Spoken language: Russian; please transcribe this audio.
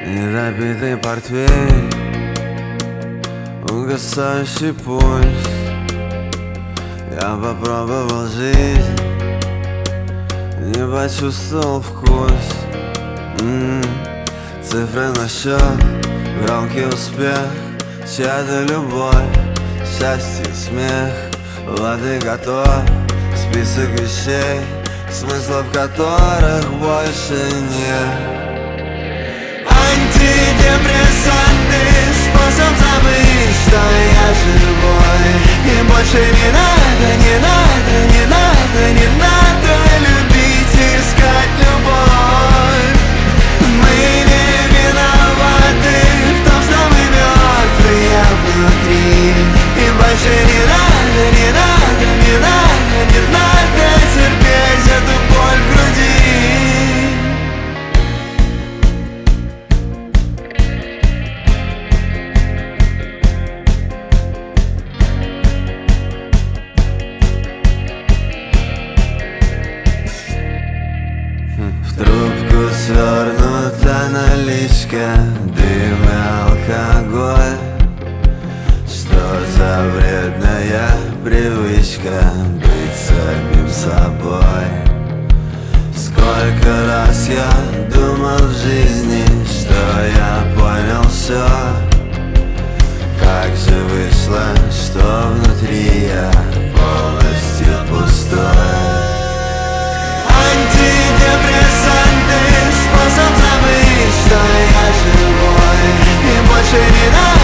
Недопитый портвейн, угасающий пульс. Я попробовал жизнь, не почувствовал вкус. Цифры на счет, громкий успех, чья-то любовь, счастье, смех. Вот и готов список вещей, смыслов которых больше нет. Антидепрессанты, способ забыть, что я живой. И больше не надо, не надо, не надо, не надо любить и искать любовь. Мы не виноваты в том, что мы мертвые внутри. И больше не надо, не надо, не надо, не надо терпеть эту боль в груди. В трубку свернута наличка, дым и алкоголь. Что за вредная привычка быть самим собой? Сколько раз я думал в жизни, что я понял все. Как же вышло, что внутри я полностью пустой. Антидепрессанты, способ забыть, что я живой. И больше не надо.